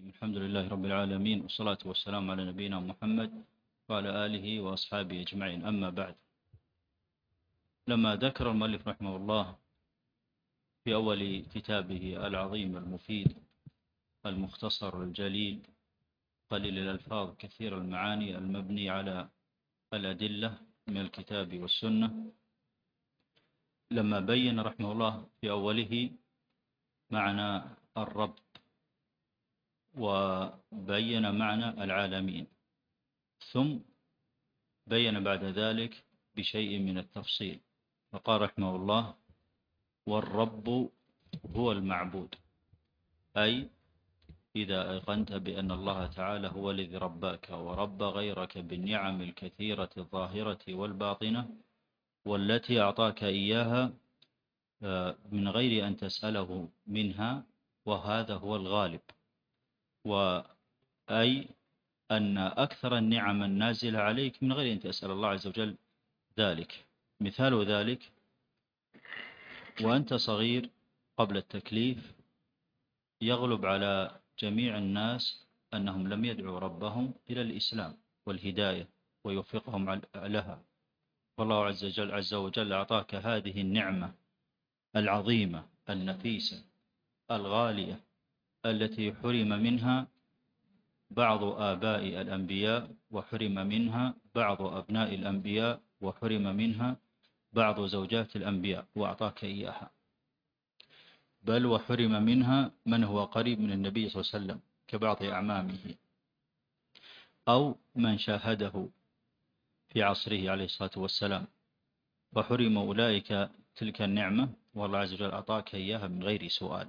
الحمد لله رب العالمين، والصلاة والسلام على نبينا محمد وعلى آله وأصحابه أجمعين. أما بعد، لما ذكر المؤلف رحمه الله في أول كتابه العظيم المفيد المختصر الجليل قليل الألفاظ كثير المعاني المبني على الأدلة من الكتاب والسنة، لما بين رحمه الله في أوله معنى الرب وبين معنى العالمين، ثم بين بعد ذلك بشيء من التفصيل، فقال رحمه الله: والرب هو المعبود، أي إذا أيقنت بأن الله تعالى هو الذي رباك ورب غيرك بالنعم الكثيرة الظاهرة والباطنة والتي أعطاك إياها من غير أن تسأله منها، وهذا هو الغالب، وأي أن أكثر النعم النازلة عليك من غير أن تسأل الله عز وجل ذلك. مثال ذلك: وأنت صغير قبل التكليف يغلب على جميع الناس أنهم لم يدعوا ربهم إلى الإسلام والهداية ويوفقهم لها، والله عز وجل أعطاك هذه النعمة العظيمة النفيسة الغالية التي حرم منها بعض آباء الأنبياء، وحرم منها بعض أبناء الأنبياء، وحرم منها بعض زوجات الأنبياء، وأعطاك إياها، بل وحرم منها من هو قريب من النبي صلى الله عليه وسلم كبعض أعمامه أو من شاهده في عصره عليه الصلاة والسلام، فحرم أولئك تلك النعمة، والله عز وجل أعطاك إياها من غير سؤال.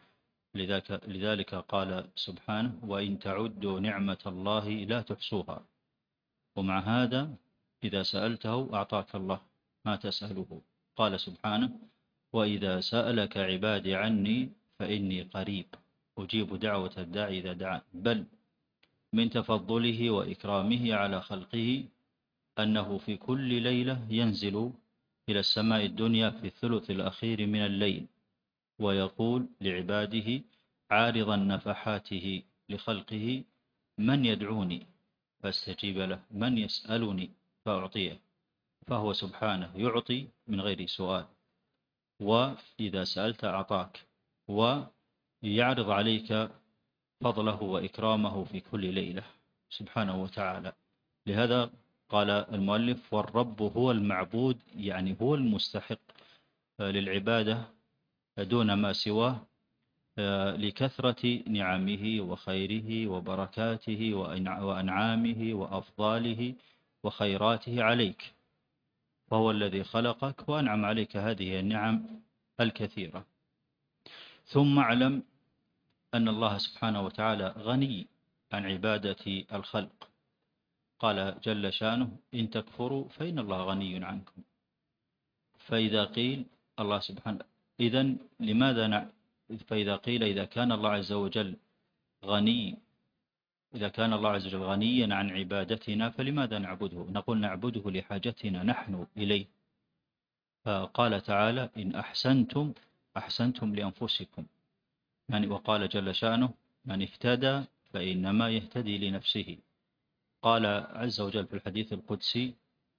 لذلك قال سبحانه: وإن تعدوا نعمة الله لا تحصوها. ومع هذا إذا سألته أعطاك الله ما تسأله. قال سبحانه: وإذا سألك عبادي عني فإني قريب أجيب دعوة الداعي إذا دعان. بل من تفضله وإكرامه على خلقه أنه في كل ليلة ينزل إلى السماء الدنيا في الثلث الأخير من الليل، ويقول لعباده عارضا نفحاته لخلقه: من يدعوني فاستجيب له، من يسألني فأعطيه. فهو سبحانه يعطي من غير سؤال، وإذا سألت أعطاك، ويعرض عليك فضله وإكرامه في كل ليلة سبحانه وتعالى. لهذا قال المؤلف: والرب هو المعبود، يعني هو المستحق للعبادة دون ما سواه، لكثرة نعمه وخيره وبركاته وأنعامه وأفضاله وخيراته عليك، وهو الذي خلقك وأنعم عليك هذه النعم الكثيرة. ثم اعلم أن الله سبحانه وتعالى غني عن عبادة الخلق. قال جل شانه: إن تكفروا فإن الله غني عنكم. فإذا قيل الله سبحانه إذن لماذا فإذا قيل إذا كان الله عز وجل غنيا عن عبادتنا فلماذا نعبده؟ نقول نعبده لحاجتنا نحن إليه. فقال تعالى: إن أحسنتم لأنفسكم، يعني وقال جل شأنه: من اهتدى فإنما يهتدي لنفسه. قال عز وجل في الحديث القدسي: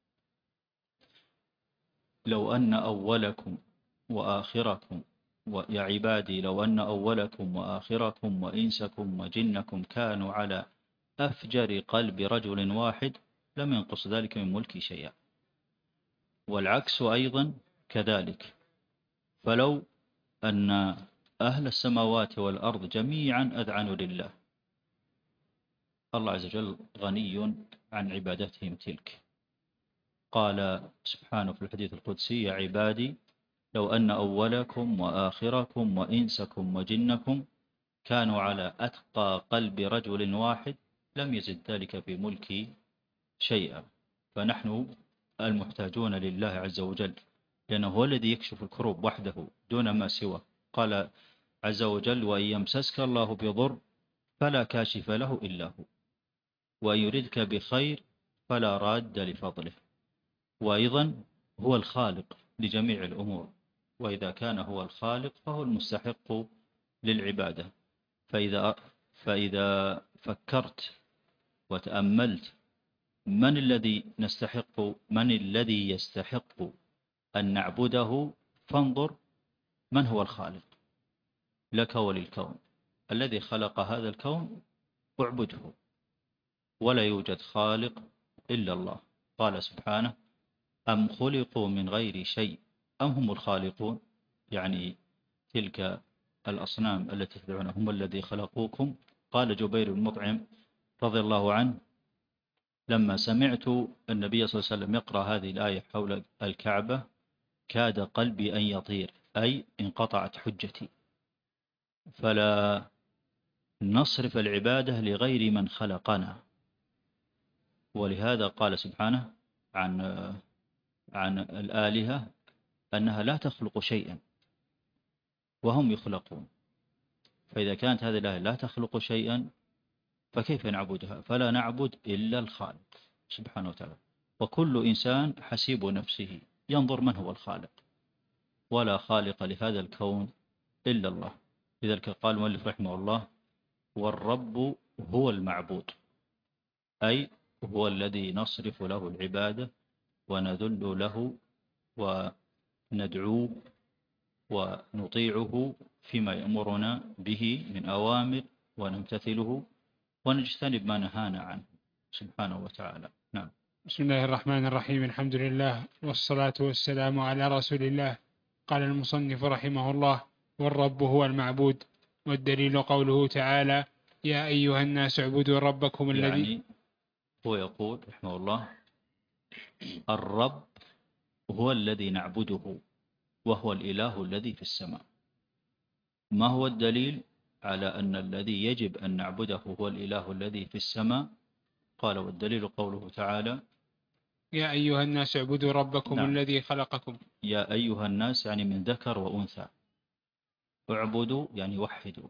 لو أن أولكم وآخركم يا عبادي لو أن أولكم وآخركم وإنسكم وجنكم كانوا على أفجر قلب رجل واحد لم ينقص ذلك من ملكي شيئا. والعكس أيضا كذلك. فلو أن أهل السماوات والأرض جميعا أذعنوا لله، الله عز وجل غني عن عبادتهم تلك. قال سبحانه في الحديث القدسي: يا عبادي لو أن أولكم وآخركم وإنسكم وجنكم كانوا على أتقى قلب رجل واحد لم يزد ذلك في ملكي شيئا. فنحن المحتاجون لله عز وجل، لأنه هو الذي يكشف الكروب وحده دون ما سواه. قال عز وجل: وإن يمسسك الله بضر فلا كاشف له إلا هو، وإن يردك بخير فلا راد لفضله. وأيضا هو الخالق لجميع الأمور، وإذا كان هو الخالق فهو المستحق للعبادة. فإذا فإذا فكرت وتأملت من الذي يستحق أن نعبده، فانظر من هو الخالق لك وللكون. الذي خلق هذا الكون اعبده، ولا يوجد خالق إلا الله. قال سبحانه: أم خلقوا من غير شيء أم هم الخالقون. يعني تلك الأصنام التي تدعون هم الذي خلقوكم. قال جبير بن مطعم رضي الله عنه: لما سمعت النبي صلى الله عليه وسلم يقرأ هذه الآية حول الكعبة كاد قلبي أن يطير، أي انقطعت حجتي، فلا نصرف العبادة لغير من خلقنا. ولهذا قال سبحانه عن الآلهة أنها لا تخلق شيئا وهم يخلقون. فإذا كانت هذه الآلهة لا تخلق شيئا فكيف نعبدها؟ فلا نعبد إلا الخالق سبحانه وتعالى. وكل إنسان حسيب نفسه، ينظر من هو الخالق، ولا خالق لهذا الكون إلا الله. لذلك قال المؤلف رحمه الله: والرب هو المعبود، أي هو الذي نصرف له العبادة ونذل له وندعوه ونطيعه فيما يأمرنا به من أوامر، ونمتثله ونجتنب ما نهانا عنه سبحانه وتعالى. نعم. بسم الله الرحمن الرحيم. الحمد لله والصلاة والسلام على رسول الله. قال المصنف رحمه الله: والرب هو المعبود. والدليل قوله تعالى: يا أيها الناس اعبدوا ربكم الذي. يعني هو يقول رحمه الله: الرب هو الذي نعبده، وهو الإله الذي في السماء. ما هو الدليل على أن الذي يجب أن نعبده هو الإله الذي في السماء؟ قال: والدليل قوله تعالى: يا أيها الناس اعبدوا ربكم نعم. الذي خلقكم. يا أيها الناس يعني من ذكر وأنثى، اعبدوا يعني وحدوا.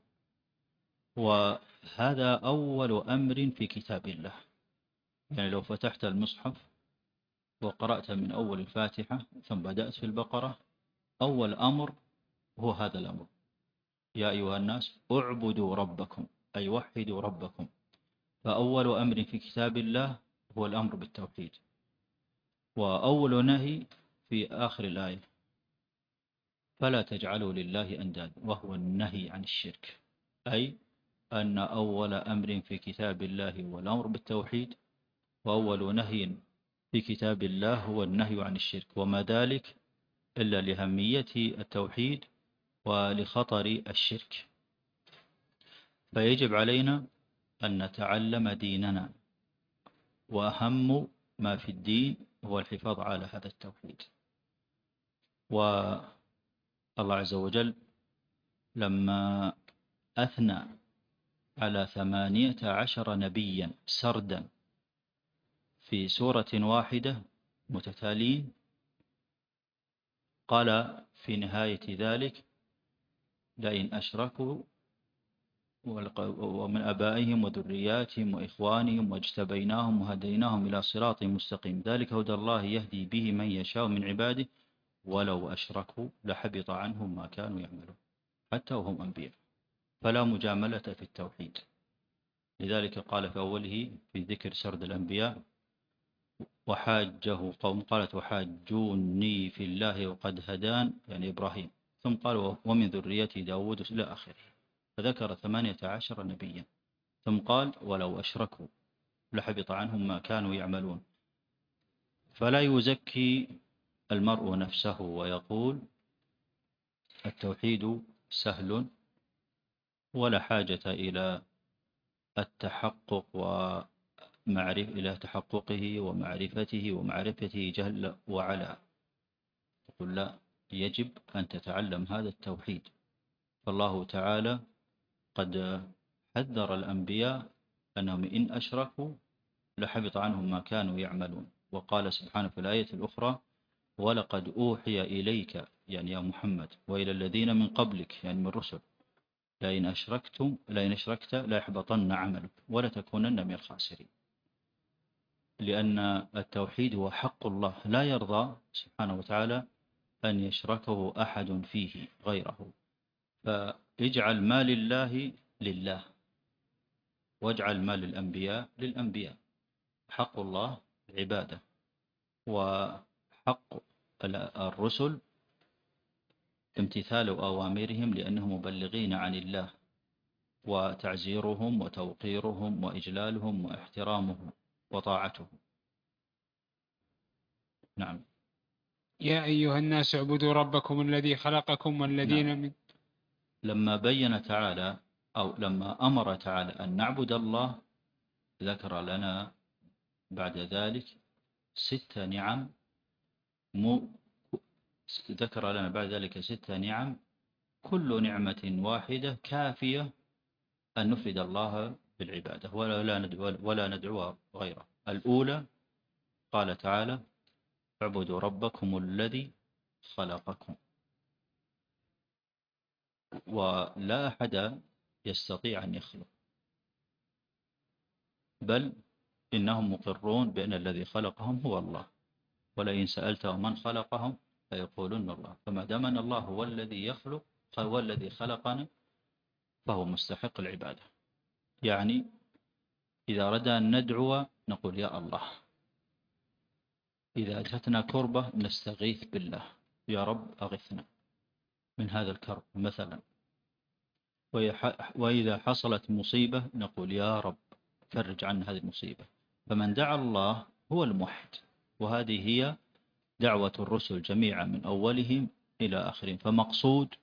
وهذا أول أمر في كتاب الله. يعني لو فتحت المصحف وقرأت من أول الفاتحة ثم بدأت في البقرة، أول أمر هو هذا الأمر: يا أيها الناس اعبدوا ربكم، أي وحدوا ربكم. فأول أمر في كتاب الله هو الأمر بالتوحيد. وأول نهي في آخر الآية: فلا تجعلوا لله أندادا، وهو النهي عن الشرك. أي أن أول أمر في كتاب الله هو الأمر بالتوحيد، وأول نهي في كتاب الله هو النهي عن الشرك. وما ذلك إلا لأهمية التوحيد ولخطر الشرك. فيجب علينا أن نتعلم ديننا، وأهم ما في الدين هو الحفاظ على هذا التوحيد. والله عز وجل لما أثنى على 18 نبيا سردا في سورة واحدة متتالين، قال في نهاية ذلك: لئن أشركوا ومن أبائهم وذرياتهم وإخوانهم واجتبيناهم وهديناهم إلى صراط مستقيم، ذلك هدى الله يهدي به من يشاء من عباده ولو أشركوا لحبط عنهم ما كانوا يعملون، حتى وهم أنبياء. فلا مجاملة في التوحيد. لذلك قال في أوله في ذكر سرد الأنبياء: وحاجه قوم، قالت: وحاجوني في الله وقد هدان، يعني إبراهيم. ثم قال: ومن ذريته داود إلى آخره. فذكر 18 نبيا، ثم قال: ولو أشركوا لحبط عنهم ما كانوا يعملون. فلا يزكي المرء نفسه ويقول التوحيد سهل ولا حاجة إلى التحقق إلى تحققه ومعرفته جل وعلا. يقول: لا، يجب أن تتعلم هذا التوحيد. فالله تعالى قد حذر الأنبياء أنهم إن أشركوا لحبط عنهم ما كانوا يعملون. وقال سبحانه في الآية الأخرى: ولقد أوحي إليك، يعني يا محمد، وإلى الذين من قبلك، يعني من الرسل، لئن أشركت ليحبطن عملك ولتكونن من الخاسرين. لأن التوحيد هو حق الله، لا يرضى سبحانه وتعالى أن يشركه أحد فيه غيره. فاجعل ما لله لله، واجعل ما للأنبياء للأنبياء. حق الله العبادة، وحق الرسل امتثال أوامرهم لأنهم مبلغين عن الله، وتعزيرهم وتوقيرهم وإجلالهم واحترامهم وطاعتهم. نعم. يا أيها الناس اعبدوا ربكم الذي خلقكم والذين نعم. من. لما بين تعالى أو لما أمر تعالى أن نعبد الله، ذكر لنا بعد ذلك 6 نعم. ذكر لنا بعد ذلك 6 نعم، كل نعمة واحدة كافية أن نفرد الله بالعبادة ولا ندعو غيره. الأولى قال تعالى: اعبدوا ربكم الذي خلقكم. ولا أحد يستطيع أن يخلق، بل إنهم مقرون بأن الذي خلقهم هو الله، ولئن سألتهم من خلقهم فيقولون الله. فما دام أن الله هو الذي يخلق، هو الذي خلقنا، فهو مستحق العبادة. يعني إذا أردنا أن ندعو نقول يا الله، إذا أجتنا كربة نستغيث بالله، يا رب أغثنا من هذا الكرب مثلا. وإذا حصلت مصيبة نقول يا رب فرج عنا هذه المصيبة. فمن دعا الله هو الموحد، وهذه هي دعوة الرسل جميعا من أولهم إلى آخرهم. فمقصود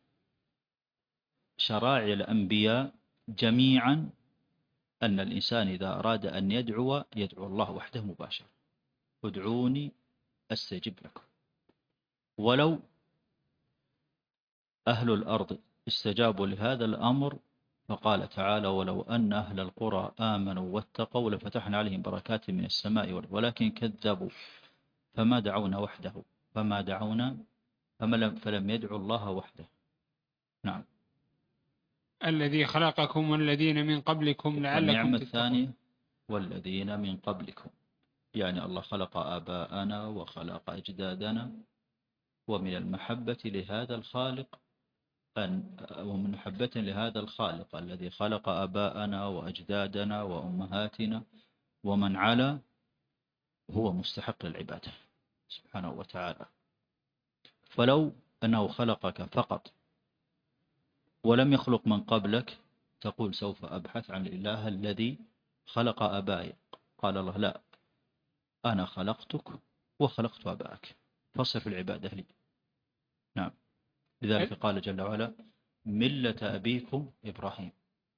شرائع الأنبياء جميعا أن الإنسان إذا أراد أن يدعو الله وحده مباشرة: ادعوني أستجب لكم. ولو أهل الأرض استجابوا لهذا الأمر، فقال تعالى: ولو أن أهل القرى آمنوا واتقوا لفتحنا عليهم بركات من السماء ولكن كذبوا فما دعونا وحده فلم يدعوا الله وحده. نعم. الذي خلقكم والذين من قبلكم لعلكم والنعمة تتقون. الثانية والذين من قبلكم، يعني الله خلق آباءنا وخلق أجدادنا. ومن المحبة لهذا الخالق ومن محبة لهذا الخالق الذي خلق آباءنا وأجدادنا وأمهاتنا ومن على، هو مستحق للعبادة سبحانه وتعالى. فلو أنه خلقك فقط ولم يخلق من قبلك، تقول سوف أبحث عن الإله الذي خلق آبائي. قال الله: لا، أنا خلقتك وخلقت آبائك فاصرف العبادة لي. نعم. لذلك قال جل وعلا: ملة أبيكم إبراهيم.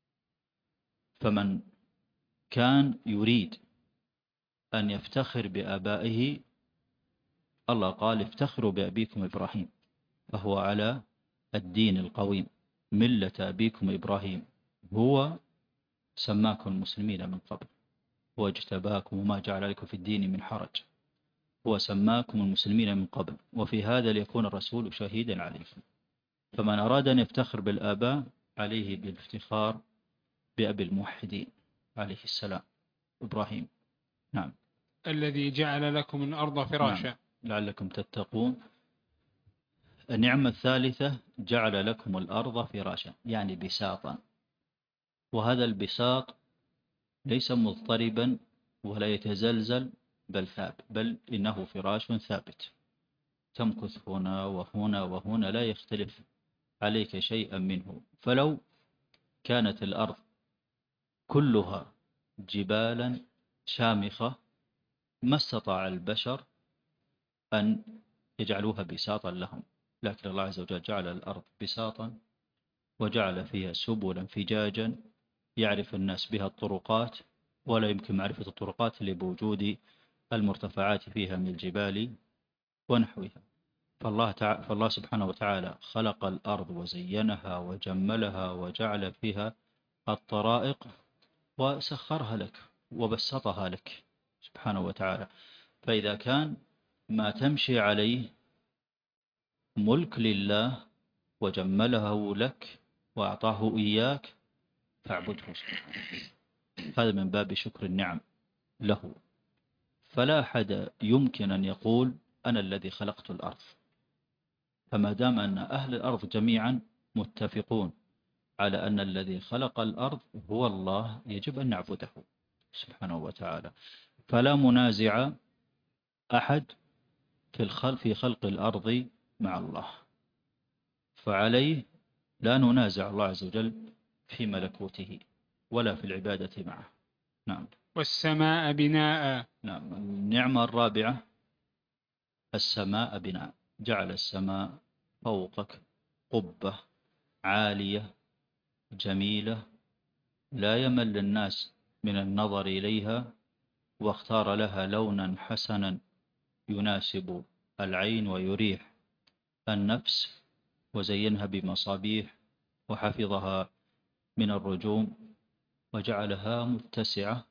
فمن كان يريد أن يفتخر بآبائه، الله قال: افتخروا بأبيكم إبراهيم، فهو على الدين القويم. ملة أبيكم إبراهيم، هو سماكم المسلمين من قبل واجتباكم وما جعل عليكم في الدين من حرج، هو سماكم المسلمين من قبل وفي هذا ليكون الرسول شهيدا عليكم. فمن أراد أن يفتخر بالآباء عليه بالافتخار بأبي الموحدين عليه السلام، إبراهيم. نعم. الذي جعل لكم الأرض فراشا. نعم. لعلكم تتقون. النعمة الثالثة: جعل لكم الأرض فراشا، يعني بساطا. وهذا البساط ليس مضطربا ولا يتزلزل بل إنه فراش ثابت، تمكث هنا وهنا وهنا، لا يختلف عليك شيئا منه. فلو كانت الأرض كلها جبالا شامخة ما استطاع البشر أن يجعلوها بساطا لهم، لكن الله عز وجل جعل الأرض بساطا وجعل فيها سبلا فجاجا يعرف الناس بها الطرقات، ولا يمكن معرفة الطرقات إلا بوجود المرتفعات فيها من الجبال ونحوها. فالله سبحانه وتعالى خلق الأرض وزينها وجملها وجعل فيها الطرائق وسخرها لك وبسطها لك سبحانه وتعالى. فإذا كان ما تمشي عليه ملك لله وجمله لك وأعطاه إياك فاعبده سبحانه. هذا من باب شكر النعم له. فلا أحد يمكن أن يقول أنا الذي خلقت الأرض، فما دام أن أهل الأرض جميعا متفقون على أن الذي خلق الأرض هو الله، يجب أن نعبده سبحانه وتعالى. فلا منازع أحد في خلق الأرض مع الله، فعليه لا ننازع الله عز وجل في ملكوته ولا في العبادة معه. نعم. والسماء بناء. نعم. النعمة الرابعة السماء بناء، جعل السماء فوقك قبة عالية جميلة لا يمل الناس من النظر إليها، واختار لها لونا حسنا يناسب العين ويريح النفس، وزينها بمصابيح وحفظها من الرجوم، وجعلها متسعة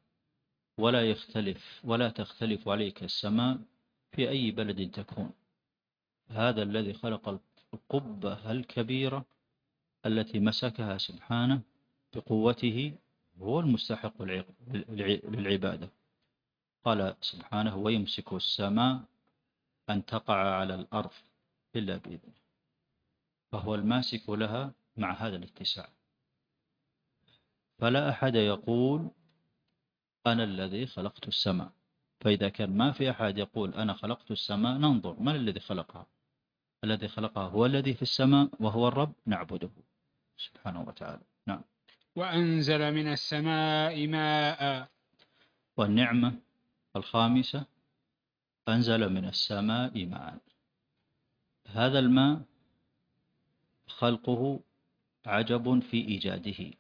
ولا تختلف عليك السماء في أي بلد تكون. هذا الذي خلق القبة الكبيرة التي مسكها سبحانه بقوته هو المستحق للعبادة. قال سبحانه: ويمسك السماء أن تقع على الأرض إلا بإذنه، فهو الماسك لها مع هذا الاتساع. فلا أحد يقول أنا الذي خلقت السماء، فإذا كان ما في أحد يقول أنا خلقت السماء ننظر من الذي خلقها. الذي خلقها هو الذي في السماء وهو الرب، نعبده سبحانه وتعالى. نعم. وأنزل من السماء ماء. والنعمة الخامسة أنزل من السماء ماء. هذا الماء خلقه عجب في إيجاده.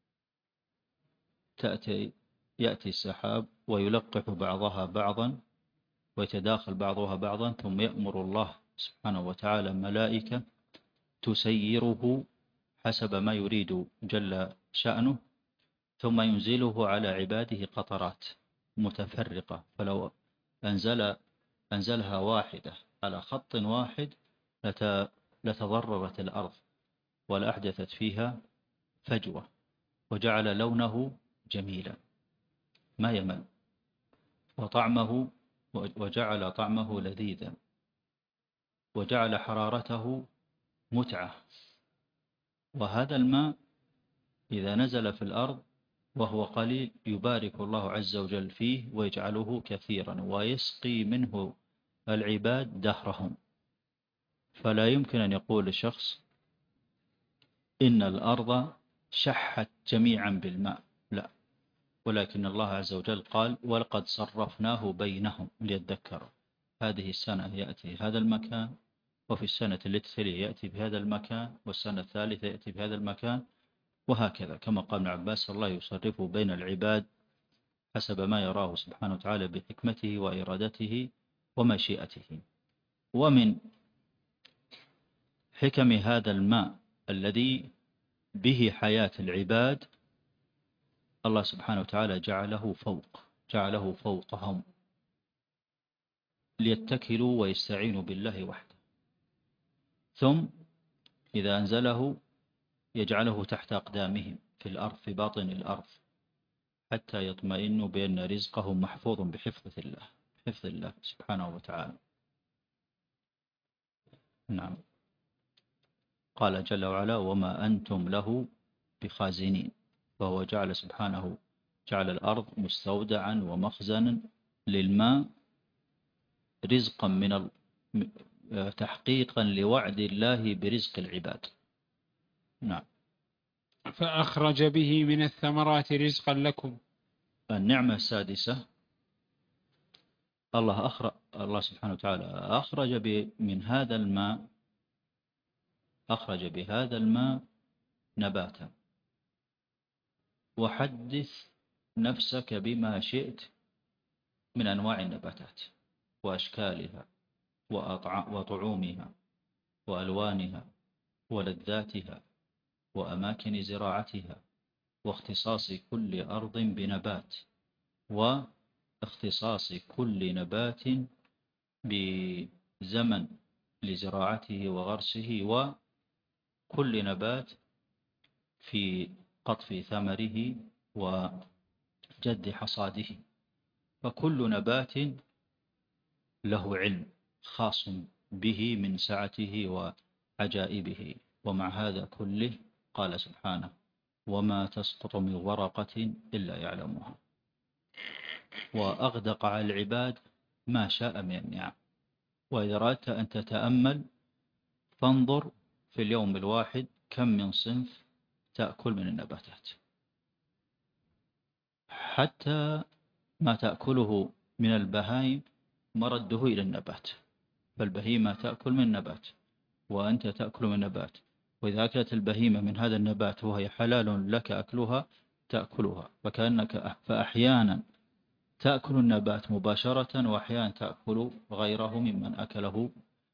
يأتي السحاب ويلقح بعضها بعضا ويتداخل بعضها بعضا، ثم يأمر الله سبحانه وتعالى ملائكة تسيره حسب ما يريد جل شأنه، ثم ينزله على عباده قطرات متفرقة. فلو أنزلها واحدة على خط واحد لتضررت الأرض ولأحدثت فيها فجوة، وجعل لونه جميلا ما يمل، وجعل طعمه لذيذا، وجعل حرارته متعة. وهذا الماء إذا نزل في الأرض وهو قليل يبارك الله عز وجل فيه ويجعله كثيرا، ويسقي منه العباد دهرهم. فلا يمكن أن يقول الشخص إن الأرض شحت جميعا بالماء، لا، ولكن الله عز وجل قال: ولقد صرفناه بينهم ليذكروا. هذه السنة يأتي هذا المكان، وفي السنة التي تلي يأتي بهذا المكان، والسنة الثالثة يأتي بهذا المكان، وهكذا. كما قال ابن عباس: الله يصرف بين العباد حسب ما يراه سبحانه وتعالى بحكمته وإرادته ومشيئته. ومن حكم هذا الماء الذي به حياة العباد، الله سبحانه وتعالى جعله فوقهم ليتكلوا ويستعينوا بالله وحده، ثم إذا أنزله يجعله تحت أقدامهم في الأرض، في باطن الأرض، حتى يطمئنوا بأن رزقهم محفوظ بحفظ الله سبحانه وتعالى. نعم. قال جل وعلا: وما أنتم له بخازنين. فهو جعل الأرض مستودعا ومخزنا للماء، رزقا تحقيقا لوعد الله برزق العباد. نعم. فأخرج به من الثمرات رزقا لكم. النعمة السادسة الله سبحانه وتعالى أخرج بهذا الماء نباتا. وحدث نفسك بما شئت من أنواع النباتات وأشكالها وطعومها وألوانها ولذاتها وأماكن زراعتها، واختصاص كل أرض بنبات، واختصاص كل نبات بزمن لزراعته وغرسه، وكل نبات في قطف ثمره وجد حصاده. فكل نبات له علم خاص به من سعته وعجائبه. ومع هذا كله قال سبحانه: وما تسقط من ورقة إلا يعلمها. وأغدق على العباد ما شاء من النعم. وإذا أردت أن تتأمل فانظر في اليوم الواحد كم من صنف تأكل من النباتات، حتى ما تأكله من البهائم مرده إلى النبات. فالبهيمة تأكل من نبات وأنت تأكل من نبات، وإذا أكلت البهيمة من هذا النبات وهي حلال لك أكلها تأكلها. فأحيانا تأكل النبات مباشرة، وأحيانا تأكل غيره ممن أكله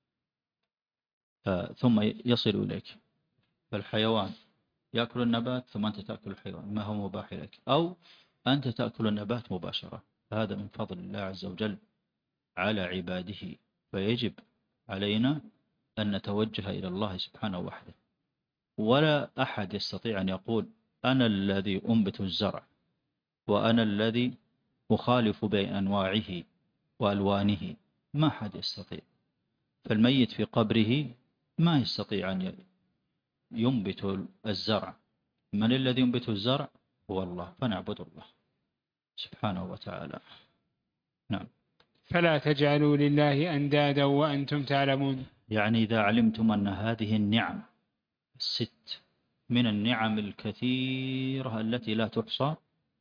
ثم يصل إليك. فالحيوان يأكل النبات ثم أنت تأكل الحيوان، ما هو مباح لك، أو أنت تأكل النبات مباشرة. هذا من فضل الله عز وجل على عباده، فيجب علينا أن نتوجه إلى الله سبحانه وحده. ولا أحد يستطيع أن يقول أنا الذي أنبت الزرع وأنا الذي أخالف بين أنواعه وألوانه، ما أحد يستطيع. فالميت في قبره ما يستطيع أن ينبت الزرع. من الذي ينبت الزرع؟ هو الله، فنعبد الله سبحانه وتعالى. نعم. فلا تجعلوا لله أندادا وأنتم تعلمون. يعني إذا علمتم أن هذه النعم الست من النعم الكثيرة التي لا تحصى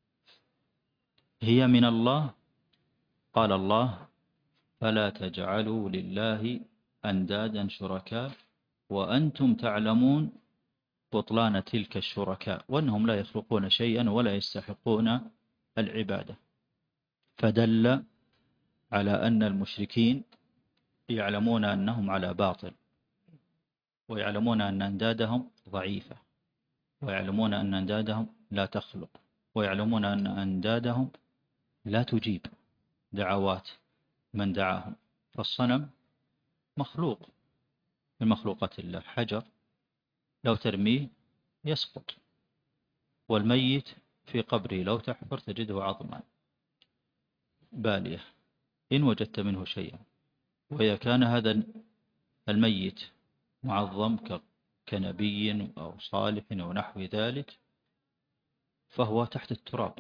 هي من الله، قال الله فلا تجعلوا لله أندادا شركاء وأنتم تعلمون بطلان تلك الشركاء، وأنهم لا يخلقون شيئا ولا يستحقون العبادة. فدل على أن المشركين يعلمون أنهم على باطل، ويعلمون أن أندادهم ضعيفة، ويعلمون أن أندادهم لا تخلق، ويعلمون أن أندادهم لا تجيب دعوات من دعاهم. فالصنم مخلوق من مخلوقات الله، حجر لو ترميه يسقط، والميت في قبره لو تحفر تجده عظما بالية إن وجدت منه شيئا. وإذا كان هذا الميت معظم كنبي أو صالح أو نحو ذلك فهو تحت التراب،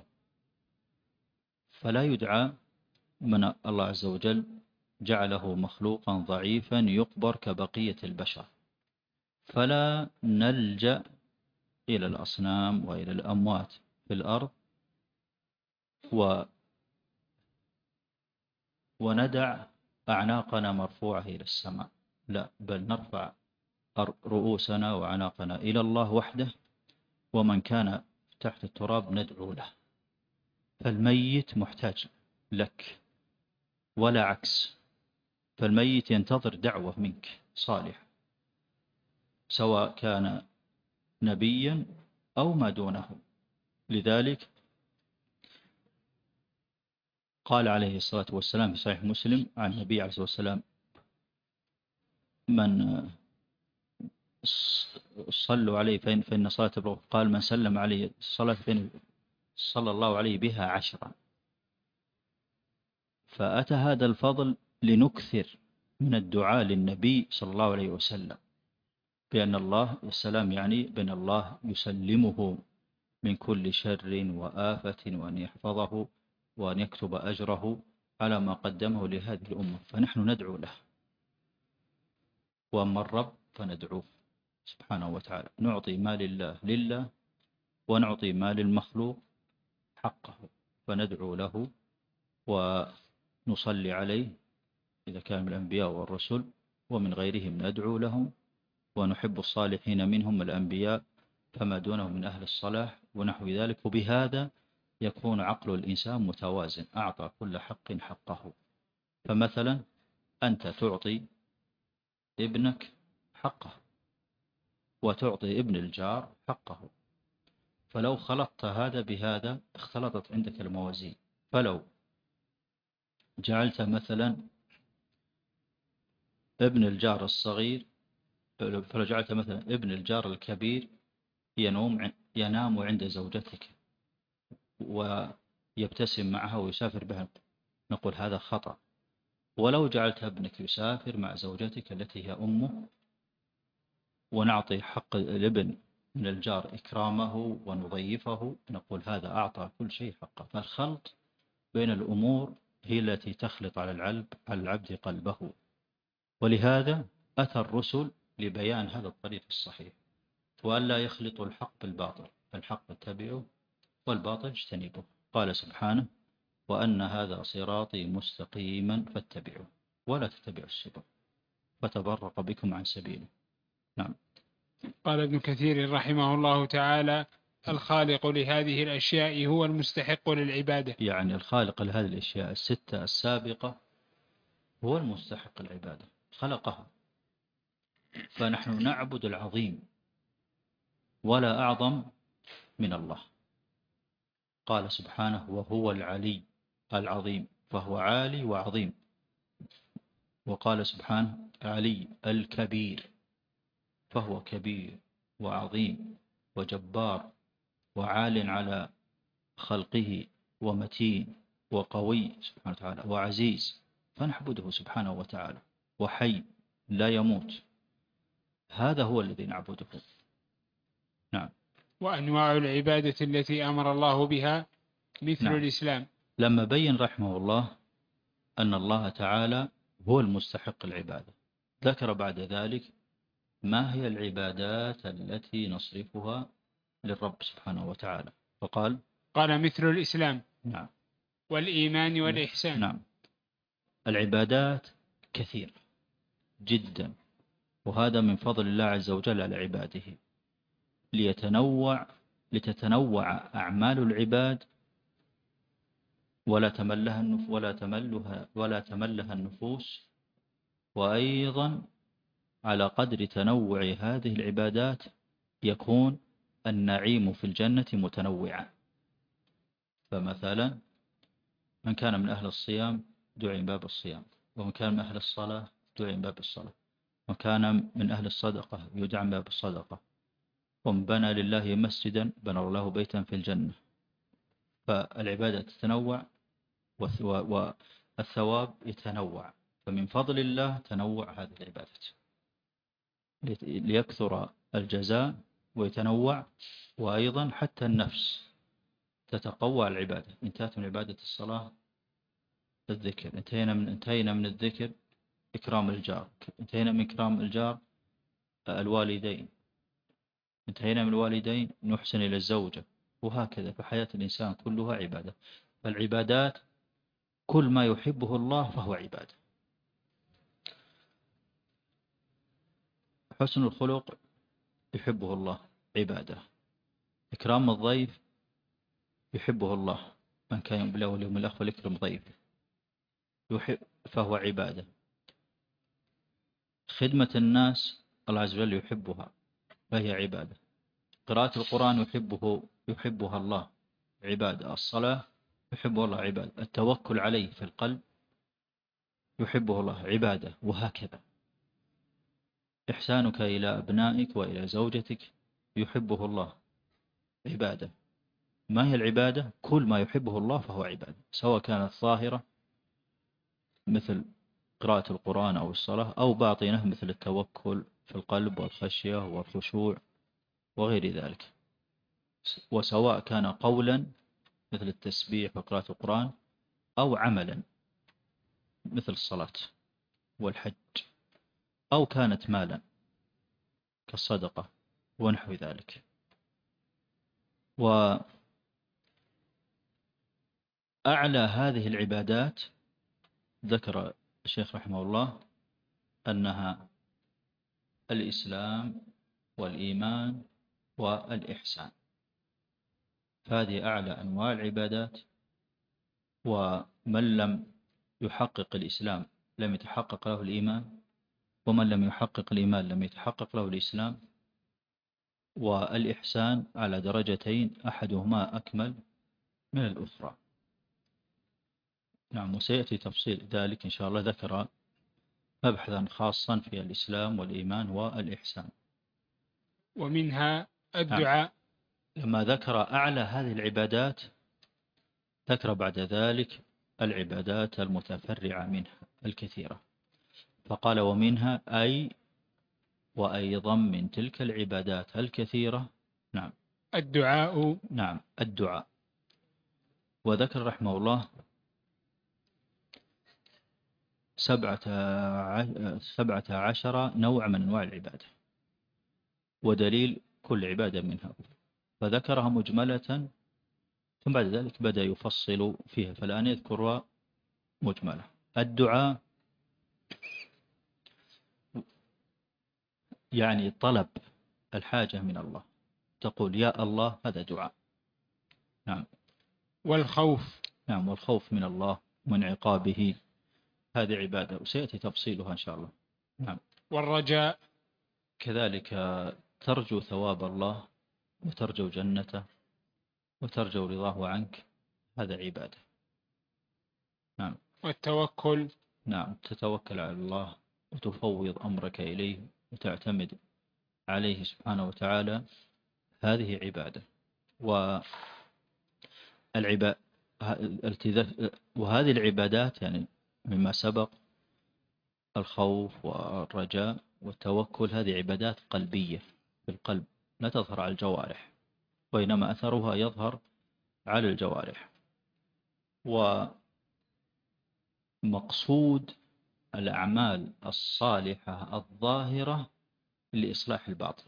فلا يدعى من الله عز وجل جعله مخلوقا ضعيفا يقبر كبقية البشر. فلا نلجأ إلى الأصنام وإلى الأموات في الأرض وندع أعناقنا مرفوعة إلى السماء، لا، بل نرفع رؤوسنا وعناقنا إلى الله وحده، ومن كان تحت التراب ندعو له. فالميت محتاج لك ولا عكس، فالميت ينتظر دعوة منك صالح، سواء كان نبيا أو ما دونه. لذلك قال عليه الصلاة والسلام في صحيح مسلم عن النبي عليه الصلاة والسلام من صلوا عليه فإن صلاة تبلغ، قال من سلم عليه الصلاة فإن صلى الله عليه بها 10. فأتى هذا الفضل لنكثر من الدعاء للنبي صلى الله عليه وسلم، بأن الله السلام يعني بأن الله يسلمه من كل شر وآفة، وأن يحفظه وأن يكتب أجره على ما قدمه لهذه الأمة. فنحن ندعو له، وأما الرب فندعوه سبحانه وتعالى. نعطي ما لله لله، ونعطي ما للمخلوق حقه، فندعو له ونصلي عليه إذا كان من الأنبياء والرسل، ومن غيرهم ندعو لهم، ونحب الصالحين منهم الأنبياء فما دونهم من أهل الصلاح ونحو ذلك. وبهذا يكون عقل الإنسان متوازن، أعطى كل حق حقه. فمثلا أنت تعطي ابنك حقه، وتعطي ابن الجار حقه، فلو خلطت هذا بهذا اختلطت عندك الموازين. فلو جعلت مثلا ابن الجار الصغير، فلو جعلت مثلا ابن الجار الكبير ينام عند زوجتك ويبتسم معها ويسافر بها، نقول هذا خطأ. ولو جعلت ابنك يسافر مع زوجتك التي هي أمه، ونعطي حق الابن من الجار إكرامه ونضيفه، نقول هذا أعطى كل شيء حقه. فالخلط بين الأمور هي التي تخلط على العبد قلبه. ولهذا أتى الرسل لبيان هذا الطريق الصحيح، وأن لا يخلطوا الحق بالباطل، الحق اتبعوه والباطل اجتنبوه. قال سبحانه: وأن هذا صراطي مستقيما فاتبعوه ولا تتبعوا السبل فتفرق بكم عن سبيله. نعم. قال ابن كثير رحمه الله تعالى: الخالق لهذه الأشياء هو المستحق للعبادة. يعني الخالق لهذه الأشياء الستة السابقة هو المستحق العبادة، خلقها. فنحن نعبد العظيم، ولا أعظم من الله. قال سبحانه: وهو العلي العظيم، فهو عالي وعظيم. وقال سبحانه: علي الكبير، فهو كبير وعظيم وجبار وعال على خلقه ومتين وقوي سبحانه وتعالى وعزيز. فنعبده سبحانه وتعالى، وحي لا يموت. هذا هو الذي نعبده. نعم. وأنواع العبادة التي أمر الله بها مثل نعم. الإسلام. لما بين رحمه الله أن الله تعالى هو المستحق العبادة، ذكر بعد ذلك ما هي العبادات التي نصرفها للرب سبحانه وتعالى، فقال: قال مثل الإسلام. نعم. والإيمان والإحسان. نعم. العبادات كثيرة جدا، وهذا من فضل الله عز وجل على عباده، لتتنوع أعمال العباد ولا تملها النفوس. وأيضا على قدر تنوع هذه العبادات يكون النعيم في الجنة متنوعا. فمثلا من كان من أهل الصيام دعي من باب الصيام، ومن كان من أهل الصلاة دعي من باب الصلاة، ومن كان من أهل الصدقة يدعى من باب الصدقة، ومن بنى لله مسجدا بنى الله بيتا في الجنة. فالعبادة تتنوع والثواب يتنوع. فمن فضل الله تنوع هذه العبادات ليكثر الجزاء ويتنوع. وأيضا حتى النفس تتقوى العبادة. انتهت من عبادة الصلاة الذكر، انتهينا من الذكر إكرام الجار، انتهينا من إكرام الجار الوالدين، انتهينا من الوالدين نحسن إلى الزوجة، وهكذا. فحياة الإنسان كلها عبادة. فالعبادات كل ما يحبه الله فهو عبادة. حسن الخلق يحبه الله عبادة. إكرام الضيف يحبه الله، من كان يؤمن بالله واليوم الآخر فليكرم ضيفه، فهو عبادة. خدمة الناس الله عز وجل يحبها، فهي عبادة. قراءة القرآن يحبها الله، عبادة. الصلاة يحبه الله، عبادة. التوكل عليه في القلب يحبه الله، عبادة. وهكذا إحسانك إلى أبنائك وإلى زوجتك يحبه الله، عبادة. ما هي العبادة؟ كل ما يحبه الله فهو عبادة، سواء كانت ظاهرة مثل قراءة القرآن أو الصلاة، أو باطنة مثل التوكل في القلب والخشية والخشوع وغير ذلك. وسواء كان قولا مثل التسبيح وقراءة القرآن، أو عملا مثل الصلاة والحج، أو كانت مالا كالصدقة ونحو ذلك. وأعلى هذه العبادات ذكر الشيخ رحمه الله أنها الإسلام والإيمان والإحسان. فهذه أعلى أنواع العبادات. ومن لم يحقق الإسلام لم يتحقق له الإيمان، ومن لم يحقق الإيمان لم يتحقق له الإسلام. والإحسان على درجتين، أحدهما أكمل من الأخرى. نعم. وسيأتي تفصيل ذلك إن شاء الله. ذكر مبحثا خاصا في الإسلام والإيمان والإحسان. ومنها الدعاء. نعم. لما ذكر أعلى هذه العبادات ذكر بعد ذلك العبادات المتفرعة منها الكثيرة، فقال: ومنها أي وأيضا من تلك العبادات الكثيرة نعم. الدعاء. نعم، الدعاء. وذكر رحمه الله 17 نوع من أنواع العبادة، ودليل كل عبادة منها، فذكرها مجملة ثم بعد ذلك بدأ يفصل فيها، فالآن يذكرها مجملة. الدعاء يعني طلب الحاجة من الله، تقول يا الله، هذا دعاء. نعم. والخوف. نعم، والخوف من الله من عقابه، هذه عبادة وسيأتي تفصيلها إن شاء الله. نعم. والرجاء كذلك ترجو ثواب الله وترجو جنته وترجو رضاه عنك، هذا عبادة. نعم. والتوكل. نعم، تتوكل على الله وتفوض أمرك إليه وتعتمد عليه سبحانه وتعالى، هذه عبادة. وهذه العبادات يعني مما سبق، الخوف والرجاء والتوكل، هذه عبادات قلبية في القلب، لا تظهر على الجوارح، وإنما أثرها يظهر على الجوارح. ومقصود الأعمال الصالحة الظاهرة لإصلاح الباطن،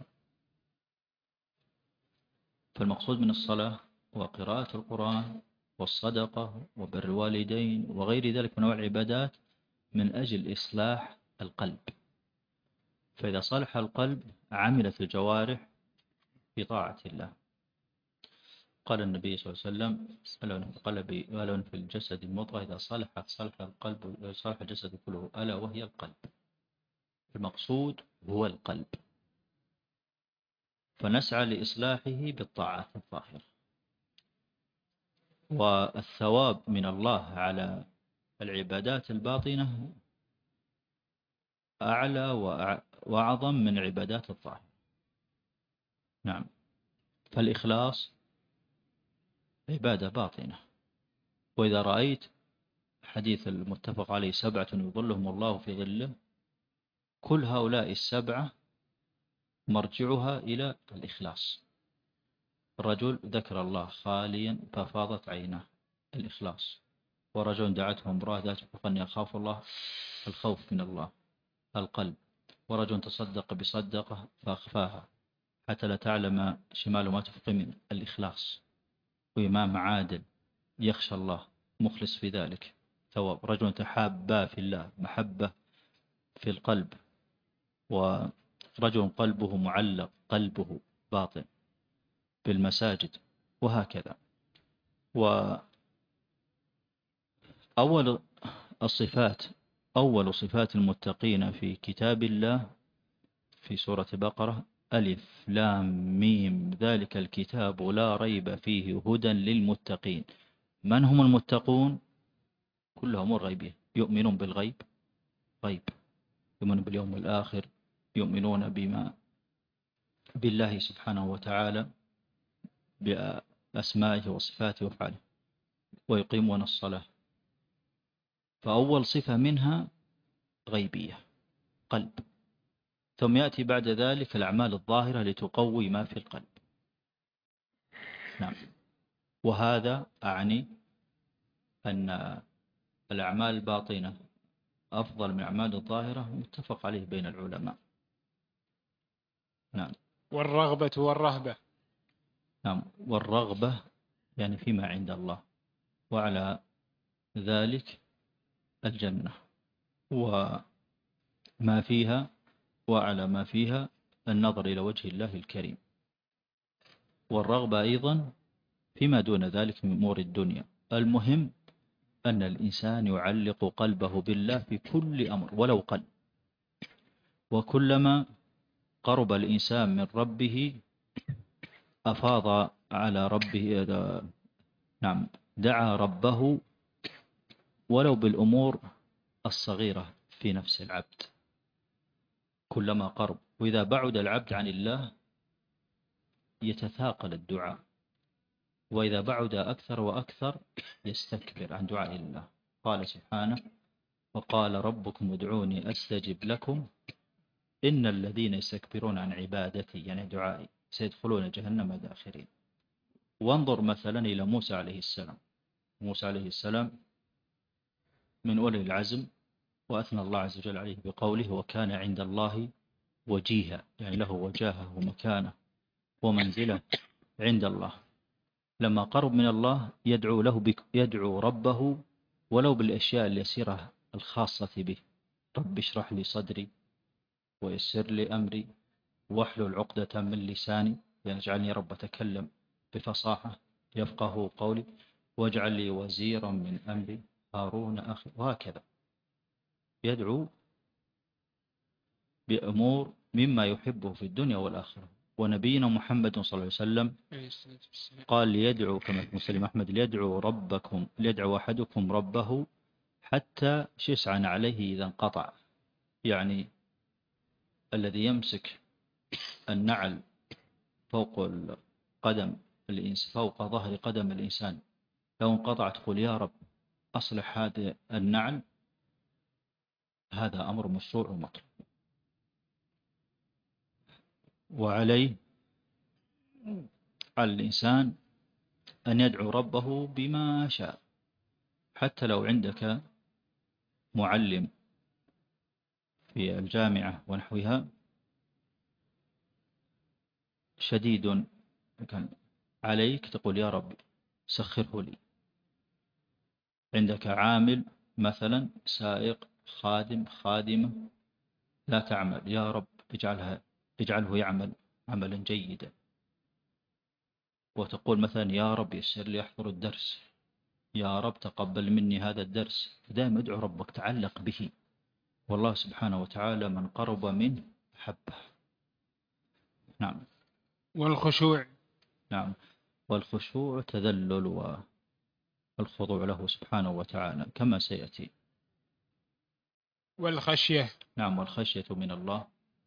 فالمقصود من الصلاة وقراءة القرآن والصدقة وبر الوالدين وغير ذلك من نوع العبادات من أجل إصلاح القلب، فإذا صلح القلب عملت الجوارح في طاعة الله. قال النبي صلى الله عليه وسلم: ألا في الجسد مضغة إذا صلحت صلح القلب، صلح الجسد كله، ألا وهي القلب. المقصود هو القلب، فنسعى لإصلاحه بالطاعات الظاهرة، والثواب من الله على العبادات الباطنة أعلى وأعظم من عبادات الظاهر. نعم. فالإخلاص عبادة باطنة، وإذا رأيت حديث المتفق عليه 7 يظلهم الله في ظله، كل هؤلاء ال7 مرجعها إلى الإخلاص. الرجل ذكر الله خاليا ففاضت عيناه، الإخلاص. ورجل دعته امرأة ذات فقال أخاف الله، الخوف من الله، القلب. ورجل تصدق بصدقة فأخفاها حتى لا تعلم شماله ما تنفق من، الإخلاص. وإمام عادل يخشى الله مخلص في ذلك، ثواب. رجل تحابا في الله، محبة في القلب. ورجل قلبه معلق، قلبه باطن بالمساجد، وهكذا. وأول صفات المتقين في كتاب الله في سورة بقرة: ألف لام ميم ذلك الكتاب لا ريب فيه هدى للمتقين. من هم المتقون؟ كلهم الغيبية، يؤمنون بالغيب، غيب، يؤمنون باليوم الآخر، يؤمنون بالله سبحانه وتعالى بأسمائه وصفاته وأفعاله، ويقيمون الصلاة. فأول صفة منها غيبية، قلب. ثم يأتي بعد ذلك الأعمال الظاهرة لتقوي ما في القلب. نعم. وهذا أعني أن الأعمال الباطنة أفضل من الأعمال الظاهرة، متفق عليه بين العلماء. نعم. والرغبة والرهبة. نعم. والرغبة يعني فيما عند الله، وعلى ذلك الجنة وما فيها، وعلى ما فيها النظر إلى وجه الله الكريم. والرغبة أيضا فيما دون ذلك من أمور الدنيا. المهم أن الإنسان يعلق قلبه بالله في كل أمر ولو قل، وكلما قرب الإنسان من ربه أفاض على ربه. نعم، دعا ربه ولو بالأمور الصغيرة في نفس العبد، كلما قرب. وإذا بعد العبد عن الله يتثاقل الدعاء، وإذا بعد أكثر وأكثر يستكبر عن دعاء الله. قال سبحانه: وقال ربكم ادعوني أستجب لكم إن الذين يستكبرون عن عبادتي، يعني دعائي، سيدخلون جهنم داخرين. وانظر مثلا إلى موسى عليه السلام. موسى عليه السلام من أولي العزم، وأثنى الله عز وجل عليه بقوله وكان عند الله وجيها، يعني له وجاهه ومكانه ومنزله عند الله. لما قرب من الله يدعو ربه ولو بالأشياء اليسيرة الخاصة به. رب اشرح لي صدري ويسر لي أمري واحلل عقدة من لساني، يعني اجعلني رب أتكلم بفصاحة يفقه قولي، واجعل لي وزيرا من أمري هارون أخي. وهكذا يدعو بأمور مما يحبه في الدنيا والآخرة. ونبينا محمد صلى الله عليه وسلم قال ليدعو كما في مسلم أحمد ليدعو أحدكم ربه حتى شسعا عليه إذا انقطع. يعني الذي يمسك النعل فوق ظهر قدم الإنسان لو انقطعت قل يا رب أصلح هذا النعل. هذا أمر مشروع ومطلوب. وعليه على الإنسان أن يدعو ربه بما شاء. حتى لو عندك معلم في الجامعة ونحوها شديد عليك تقول يا رب سخره لي. عندك عامل مثلا سائق خادمة لا تعمل، يا رب اجعله يعمل عملا جيدا. وتقول مثلا يا رب يسر لي أحضر الدرس، يا رب تقبل مني هذا الدرس. دائما ادعو ربك، تعلق به. والله سبحانه وتعالى من قرب منه حبه. نعم. والخشوع. نعم. والخشوع تذلل والخضوع له سبحانه وتعالى كما سيأتي. والخشية. نعم. والخشية من الله،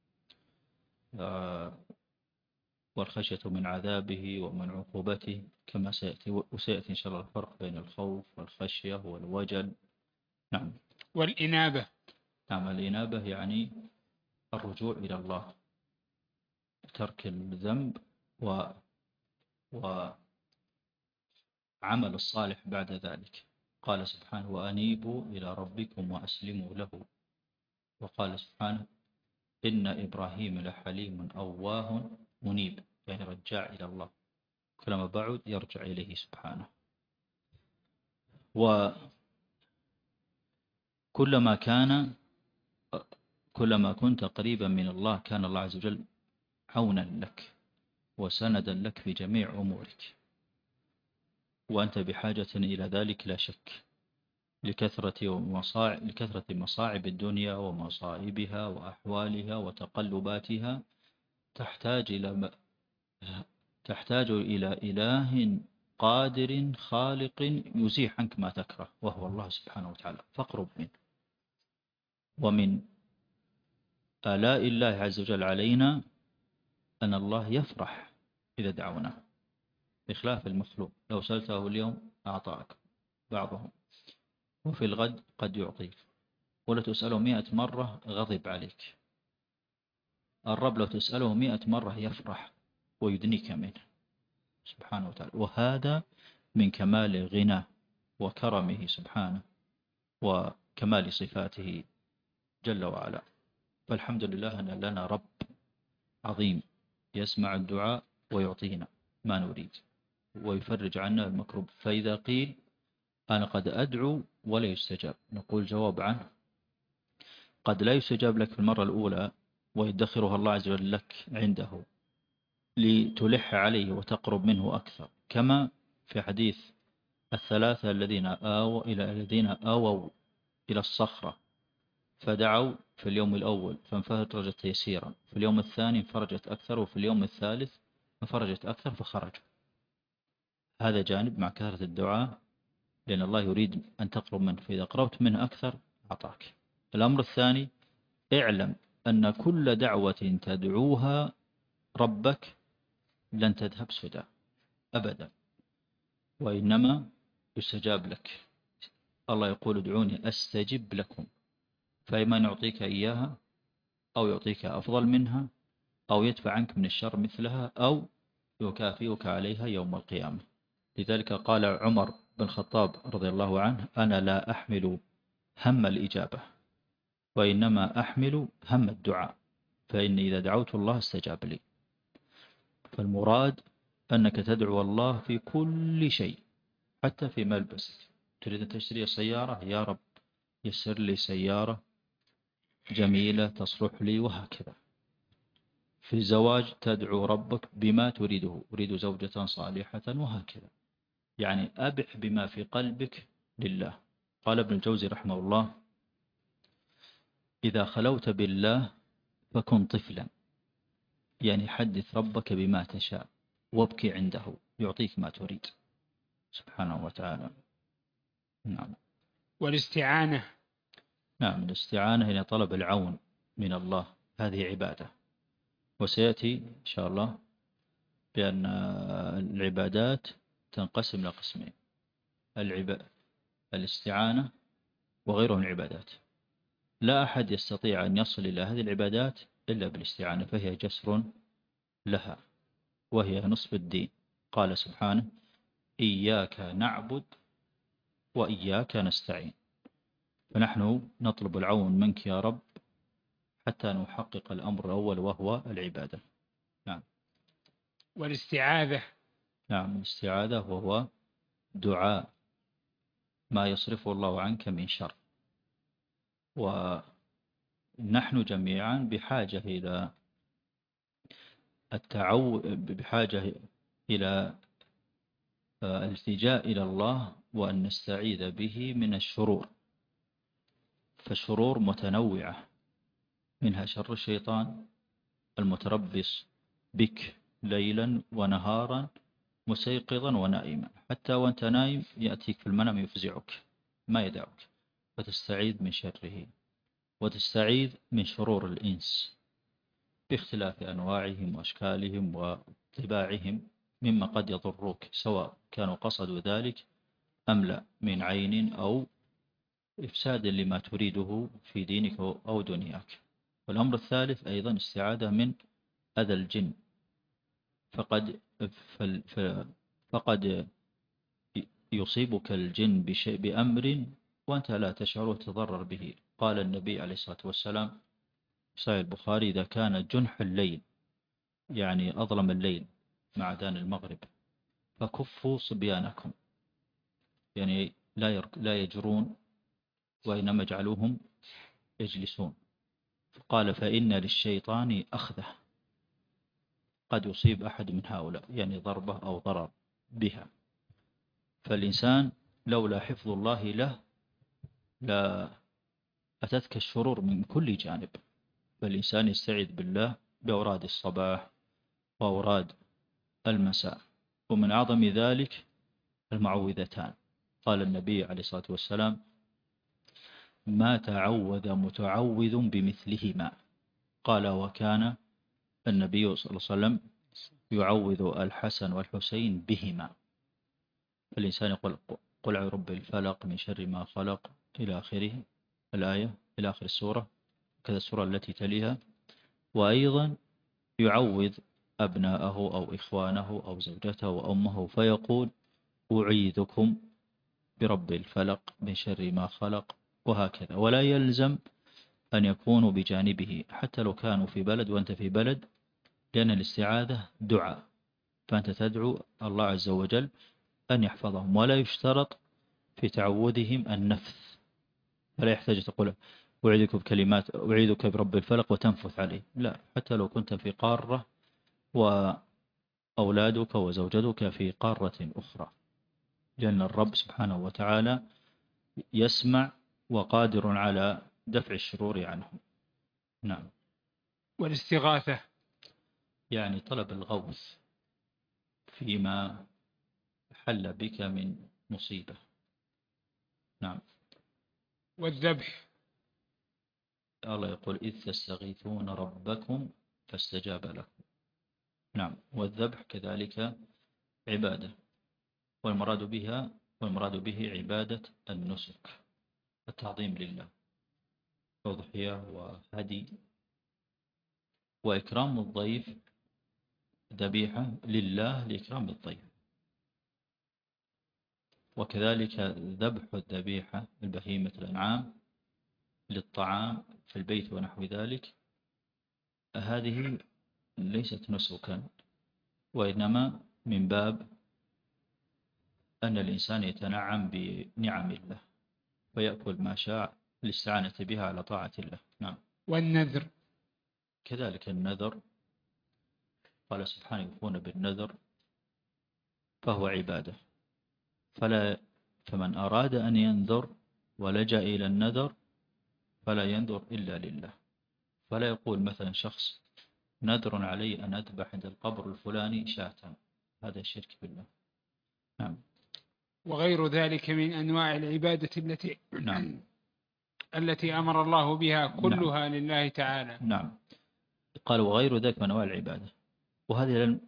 والخشية من عذابه ومن عقوبته كما سيأتي. وسيأتي إن شاء الله الفرق بين الخوف والخشية والوجل. نعم. والإنابة. نعم. الإنابة يعني الرجوع إلى الله، ترك الذنب وعمل الصالح بعد ذلك. قال سبحانه وأنيبوا إلى ربكم وأسلموا له. وقال سبحانه إن إبراهيم لحليم أواه منيب، يعني رجاع إلى الله، كلما بعد يرجع إليه سبحانه. كلما كنت قريبا من الله كان الله عز وجل عونا لك وسندا لك في جميع أمورك، وأنت بحاجة إلى ذلك لا شك، لكثرة مصاعب الدنيا ومصائبها وأحوالها وتقلباتها. تحتاج إلى إله قادر خالق يزيح عنك ما تكره، وهو الله سبحانه وتعالى، فاقرب منه. ومن آلاء الله عز وجل علينا أن الله يفرح إذا دعوناه، بخلاف المخلوق. لو سألته اليوم أعطاك بعضهم، وفي الغد قد يعطيك، ولا تسأله 100 مرة غضب عليك. الرب لو تسأله 100 مرة يفرح ويدنيك منه سبحانه وتعالى. وهذا من كمال غناه وكرمه سبحانه وكمال صفاته جل وعلا. فالحمد لله أن لنا رب عظيم يسمع الدعاء ويعطينا ما نريد ويفرج عنا المكروب. فإذا قيل أنا قد أدعو ولا يستجاب، نقول جواب عنه: قد لا يستجاب لك في المرة الأولى ويدخرها الله عز وجل لك عنده لتلح عليه وتقرب منه أكثر، كما في حديث الثلاثة الذين آووا إلى الصخرة فدعوا في اليوم الأول فانفرجت يسيرا، في اليوم الثاني انفرجت أكثر، وفي اليوم الثالث انفرجت أكثر فخرجوا. هذا جانب مع كثرة الدعاء، لأن الله يريد أن تقرب منه، فإذا قربت منه أكثر أعطاك. الأمر الثاني: اعلم أن كل دعوة تدعوها ربك لن تذهب سدى أبدا، وإنما يستجاب لك. الله يقول ادعوني أستجب لكم، فإما نعطيك إياها أو يعطيك أفضل منها أو يدفع عنك من الشر مثلها أو يكافئك عليها يوم القيامة. لذلك قال عمر بن الخطاب رضي الله عنه: أنا لا أحمل هم الإجابة، وإنما أحمل هم الدعاء، فإني إذا دعوت الله استجاب لي. فالمراد أنك تدعو الله في كل شيء، حتى في ملبسك. تريد أن تشتري سيارة: يا رب يسر لي سيارة جميلة تصلح لي، وهكذا. في الزواج تدعو ربك بما تريده: أريد زوجة صالحة، وهكذا. يعني أبح بما في قلبك لله. قال ابن الجوزي رحمه الله: إذا خلوت بالله فكن طفلا، يعني حدث ربك بما تشاء وابكي عنده يعطيك ما تريد سبحانه وتعالى. نعم. والاستعانة. نعم، الاستعانة هي طلب العون من الله، هذه عبادة. وسيأتي إن شاء الله بأن العبادات تنقسم إلى قسمين: الاستعانة وغيرها من العبادات. لا أحد يستطيع أن يصل إلى هذه العبادات إلا بالاستعانة، فهي جسر لها، وهي نصف الدين. قال سبحانه: إياك نعبد وإياك نستعين. فنحن نطلب العون منك يا رب حتى نحقق الأمر الأول، وهو العبادة. نعم. والاستعاذة. نعم، الاستعاذة وهو دعاء ما يصرفه الله عنك من شر. ونحن جميعا بحاجة إلى بحاجة إلى الالتجاء إلى الله، وأن نستعيذ به من الشرور. فالشرور متنوعة، منها شر الشيطان المتربص بك ليلا ونهارا مستيقظا ونائما، حتى وانت نايم يأتيك في المنام يفزعك ما يدعك، فتستعيذ من شره. وتستعيذ من شرور الإنس باختلاف أنواعهم وأشكالهم وطباعهم، مما قد يضروك سواء كانوا قصدوا ذلك أم لا، من عين أو إفساد لما تريده في دينك أو دنياك. والأمر الثالث أيضا استعاذة من أذى الجن، فقد يصيبك الجن بأمر وأنت لا تشعر وتضرر به. قال النبي عليه الصلاة والسلام في صحيح البخاري: إذا كان جنح الليل، يعني أظلم الليل مع أذان المغرب، فكفوا صبيانكم، يعني لا يجرون، وإنما اجعلوهم يجلسون. قال: فإن للشيطان أخذه، قد يصيب أحد من هؤلاء، يعني ضربة أو ضرر بها. فالإنسان لولا حفظ الله له لا أتتك الشرور من كل جانب. فالإنسان يستعيذ بالله بأوراد الصباح وأوراد المساء، ومن أعظم ذلك المعوذتان. قال النبي عليه الصلاة والسلام: ما تعوذ متعوذ بمثلهما. قال: وكان النبي صلى الله عليه وسلم يعوذ الحسن والحسين بهما. فالإنسان يقول: قل أعوذ برب الفلق من شر ما خلق، إلى آخره الآية، إلى آخر السورة، كذا السورة التي تليها. وأيضا يعوذ أبناءه أو إخوانه أو زوجته وأمه، فيقول: أعيذكم برب الفلق من شر ما خلق، وهكذا. ولا يلزم أن يكونوا بجانبه، حتى لو كانوا في بلد وأنت في بلد، لأن الاستعاذة دعاء، فأنت تدعو الله عز وجل أن يحفظهم. ولا يشترط في تعوذهم النفث، فلا يحتاج تقول أعيذك بكلمات، أعيذك برب الفلق وتنفث عليه، لا، حتى لو كنت في قارة وأولادك وزوجتك في قارة أخرى، لأن الرب سبحانه وتعالى يسمع وقادر على دفع الشرور عنهم. نعم. والاستغاثة، يعني طلب الغوث فيما حل بك من مصيبة. نعم. والذبح. الله يقول: إذ تستغيثون ربكم فاستجاب لكم. نعم. والذبح كذلك عبادة، والمراد به عبادة النسك، التعظيم لله، أضحية وهدي وإكرام الضيف ذبيحة لله لإكرام الضيف. وكذلك ذبح الذبيحة البهيمة الأنعام للطعام في البيت ونحو ذلك، هذه ليست نسكا، وإنما من باب أن الإنسان يتنعم بنعم الله ويأكل ما شاء للاستعانة بها على طاعة الله. نعم. والنذر كذلك النذر، قال سبحانه يوفون بالنذر فهو عبادة، فمن أراد أن ينذر ولجأ إلى النذر فلا ينذر إلا لله، فلا يقول مثلا شخص نذر علي أن أذبح عند القبر الفلاني شاة، هذا شرك بالله. نعم. وغير ذلك من أنواع العبادة نعم. التي أمر الله بها كلها نعم. لله تعالى. نعم. قال وغير ذلك من أنواع العبادة، وهذه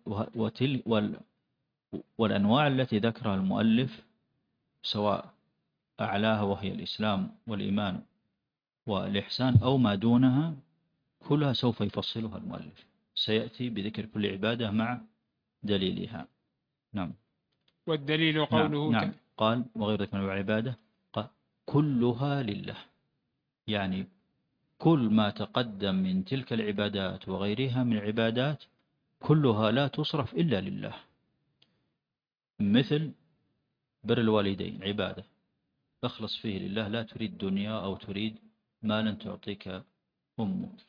والأنواع التي ذكرها المؤلف سواء أعلاها وهي الإسلام والإيمان والإحسان أو ما دونها كلها سوف يفصلها المؤلف، سيأتي بذكر كل عبادة مع دليلها. نعم. والدليل قوله نعم. قال وغير ذلك من العبادة قال كلها لله، يعني كل ما تقدم من تلك العبادات وغيرها من العبادات كلها لا تصرف إلا لله، مثل بر الوالدين عبادة اخلص فيه لله، لا تريد دنيا أو تريد مالا تعطيك أمك.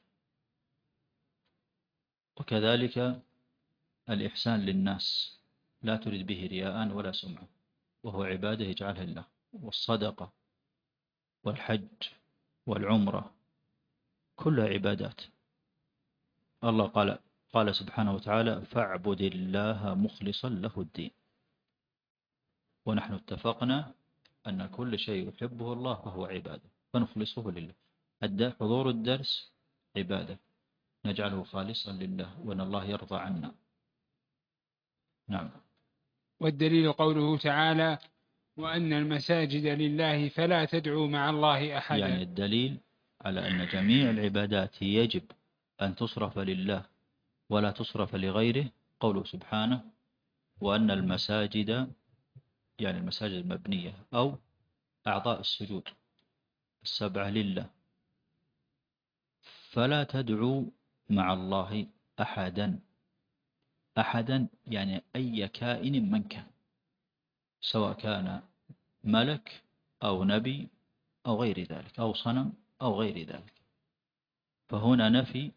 وكذلك الإحسان للناس لا تريد به رياء ولا سمعة، وهو عبادة يجعلها لله. والصدقة والحج والعمرة كلها عبادات. الله قال سبحانه وتعالى فاعبد الله مخلصا له الدين، ونحن اتفقنا أن كل شيء يحبه الله فهو عبادة فنخلصه لله. حضور الدرس عبادة نجعله خالصا لله وأن الله يرضى عنا. نعم. والدليل قوله تعالى وأن المساجد لله فلا تدعوا مع الله أحدا، يعني الدليل على أن جميع العبادات يجب أن تصرف لله ولا تصرف لغيره قوله سبحانه وأن المساجد، يعني المساجد المبنية أو أعضاء السجود السبعة لله، فلا تدعوا مع الله أحدا. أحدا يعني أي كائن من كان، سواء كان ملك أو نبي أو غير ذلك أو صنم أو غير ذلك. فهنا نفي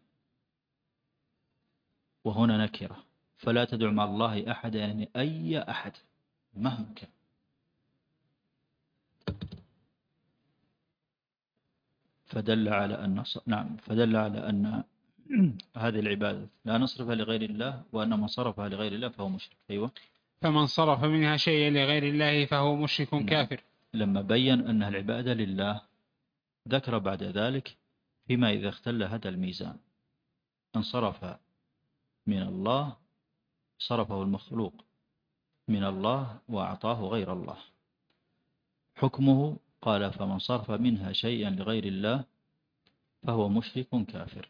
وهنا نكرة، فلا تدعوا مع الله أحدا يعني أي أحد مهما كان. فدل على أن هذه العبادة لا نصرفها لغير الله، وأن من صرفها لغير الله فهو مشرك. أيوة. فمن صرف منها شيئا لغير الله فهو مشرك كافر. لما بين أنها العبادة لله ذكر بعد ذلك فيما إذا اختل هذا الميزان انصرف من الله، صرفه المخلوق من الله وأعطاه غير الله، حكمه قال فمن صرف منها شيئا لغير الله فهو مشرك كافر.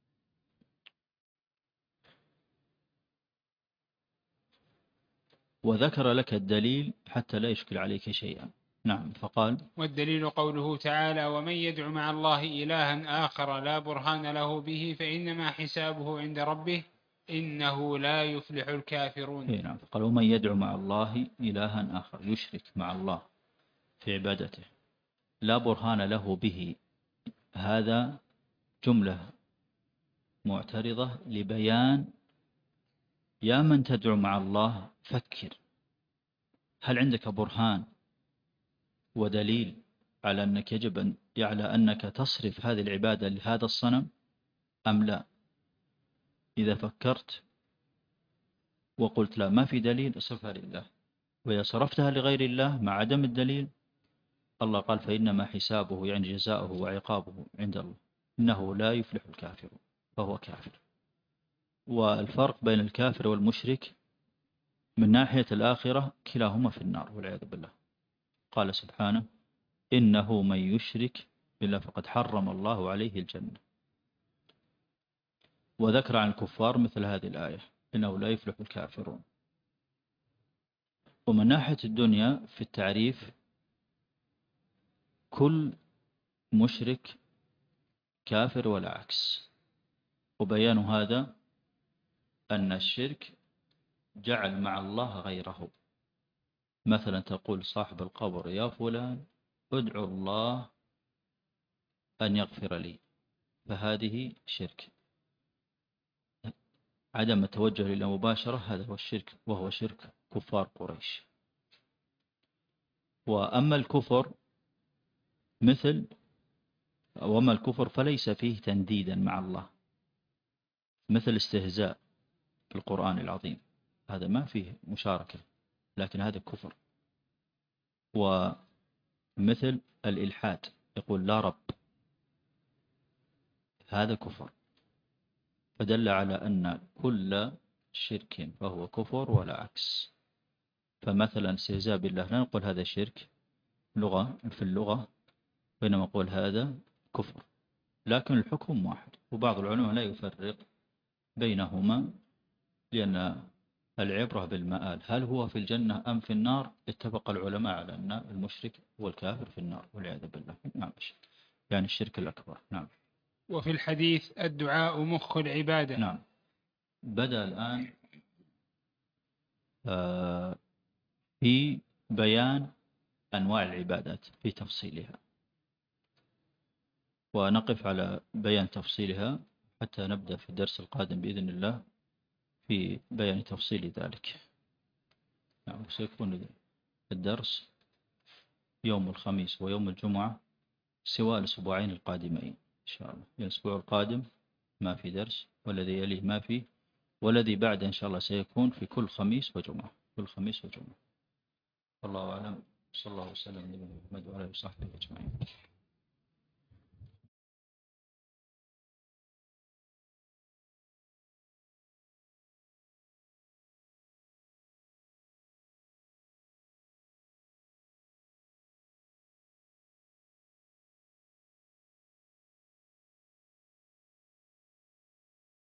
وذكر لك الدليل حتى لا يشكل عليك شيئا. نعم. فقال والدليل قوله تعالى ومن يدع مع الله إلها آخر لا برهان له به فإنما حسابه عند ربه إنه لا يفلح الكافرون. نعم. فقال ومن يدع مع الله إلها آخر يشرك مع الله في عبادته لا برهان له به، هذا جملة معترضة لبيان يا من تدعو مع الله فكر، هل عندك برهان ودليل على أنك يجب على أنك تصرف هذه العبادة لهذا الصنم أم لا؟ إذا فكرت وقلت لا ما في دليل اصرفها لله، وإذا صرفتها لغير الله مع عدم الدليل الله قال فإنما حسابه يعني جزاؤه وعقابه عند الله إنه لا يفلح الكافر فهو كافر. والفرق بين الكافر والمشرك من ناحية الآخرة كلاهما في النار والعياذ بالله. قال سبحانه إنه من يشرك بالله فقد حرم الله عليه الجنة. وذكر عن الكفار مثل هذه الآية إنه لا يفلح الكافرون. ومن ناحية الدنيا في التعريف كل مشرك كافر ولا عكس. وبيان هذا أن الشرك جعل مع الله غيره. مثلا تقول صاحب القبر يا فلان ادعو الله أن يغفر لي، فهذه شرك. عدم التوجه إلى مباشرة هذا هو الشرك، وهو شرك كفار قريش. وأما الكفر فليس فيه تنديدا مع الله، مثل استهزاء في القرآن العظيم، هذا ما فيه مشاركة، لكن هذا كفر. ومثل الإلحاد، يقول لا رب، هذا كفر. فدل على أن كل شرك فهو كفر ولا عكس. فمثلا استهزاء بالله لا نقول هذا شرك في اللغة، بينما نقول هذا كفر، لكن الحكم واحد. وبعض العلماء لا يفرق بينهما، لأن العبرة بالمآل، هل هو في الجنة أم في النار؟ اتفق العلماء على أن المشرك والكافر في النار والعياذ بالله. نعم، يعني الشرك الأكبر. نعم. وفي الحديث الدعاء مخ العبادة. نعم. بدأ الآن في بيان أنواع العبادات في تفصيلها، ونقف على بيان تفصيلها حتى نبدأ في الدرس القادم بإذن الله في بيان تفصيل ذلك. نعم. سيكون الدرس يوم الخميس ويوم الجمعة سواء الأسبوعين القادمين إن شاء الله. الأسبوع القادم ما في درس، والذي يليه ما في، والذي بعد إن شاء الله سيكون في كل خميس وجمعة، كل خميس وجمعة. والله أعلم. صلى الله وسلم على محمد وعلى آله وصحبه أجمعين.